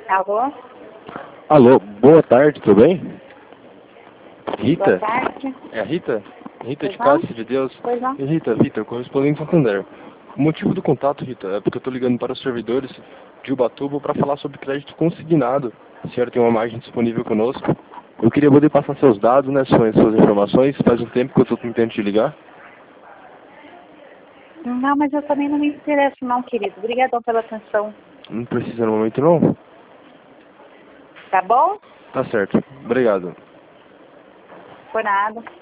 Alô? Alô, boa tarde, tudo bem? Boa Rita? tarde. É a Rita? Rita de Pois não? Cássio de Deus. Pois não? Rita, Vitor, correspondente Santander. O motivo do contato, Rita, é porque eu estou ligando para os servidores de Ubatuba para falar sobre crédito consignado. A senhora tem uma margem disponível conosco. Eu queria poder passar seus dados, né, suas informações. Faz um tempo que eu estou tentando te ligar. Não, mas eu também não me interesso não, querido. Obrigadão pela atenção. Não precisa no momento, não? Tá bom? Tá certo. Obrigado. Por nada.